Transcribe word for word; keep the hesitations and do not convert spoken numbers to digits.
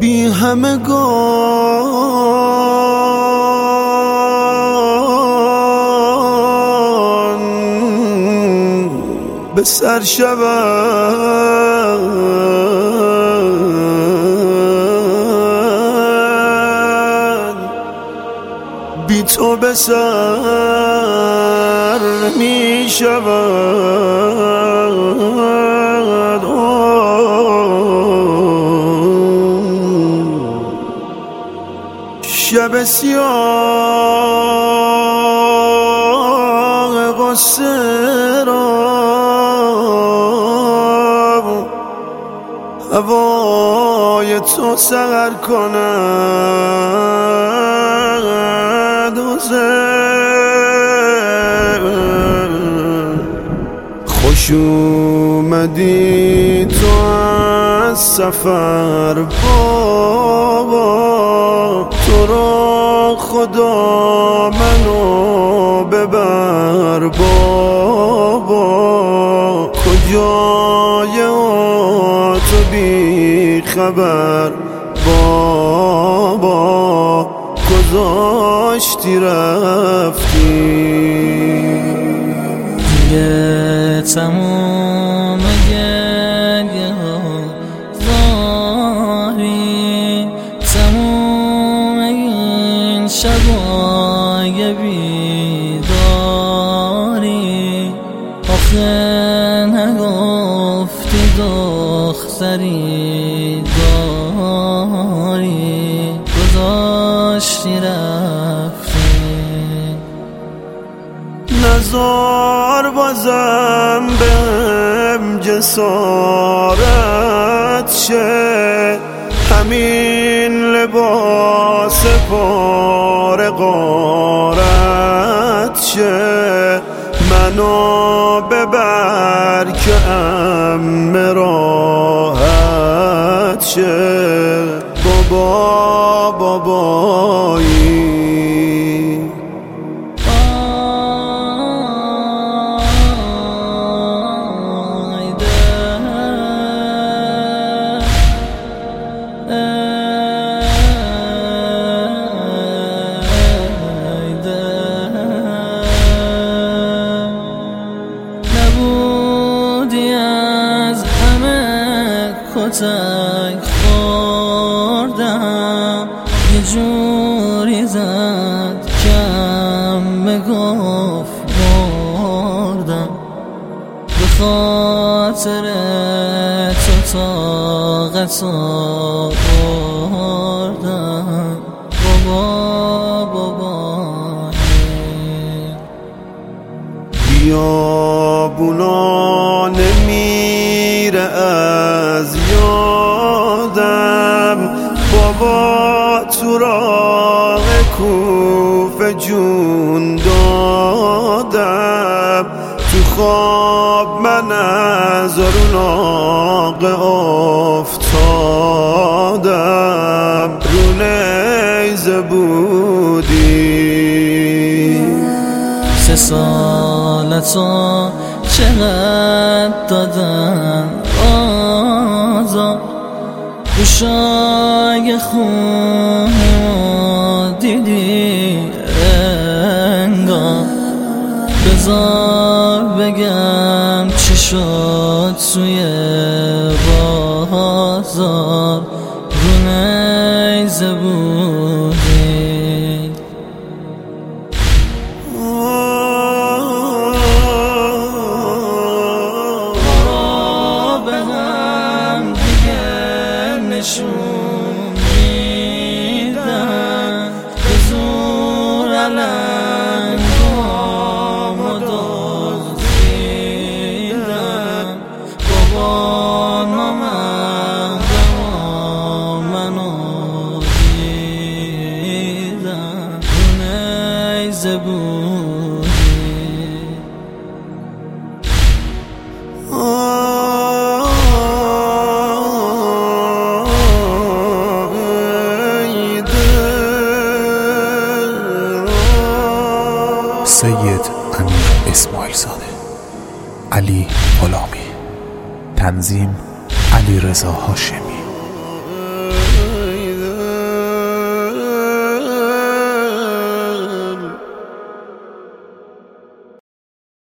بی همگان به سر شود، بی تو به سر می شود. شب سیاه غصه را هوای تو سحر کند. خوش اومدی تو از سفر بابا، تو را خدا منو ببر بابا. کجای تو بی خبر بابا، گذاشتی رفتی. دیگه تموم گریه ها زاری، تموم این شبای بیداری. آخه نگفتی دختری داری، گذاشتی رفتی. نزار بازم بهم جسارت شه، همین لباس پاره غارت شه. منو ببر که ام راحت شه. بابا بابایی کتک خوردم، یه جوری زد کم بگفت مردم. به خاطر تو طاقتو بردم. بابا بابایی بیابونا نمیره از یادم، بابا تو راه کوفه جون دادم. تو خواب من از اون آقه افتادم، رو نیزه بودی. سه سالتو چقدر دادن آزار، گوشای خونمو دیدی انگار. بذار بگم چی شد توی بازار، رو نیزه بودی. نشون میدن به زور علنگامو دزدیدن. بابا نامردم منو دیدن، رو نیزه بودی. سید امیر اسماعیل زاده، علی غلامی، تنظیم علیرضا هاشمی.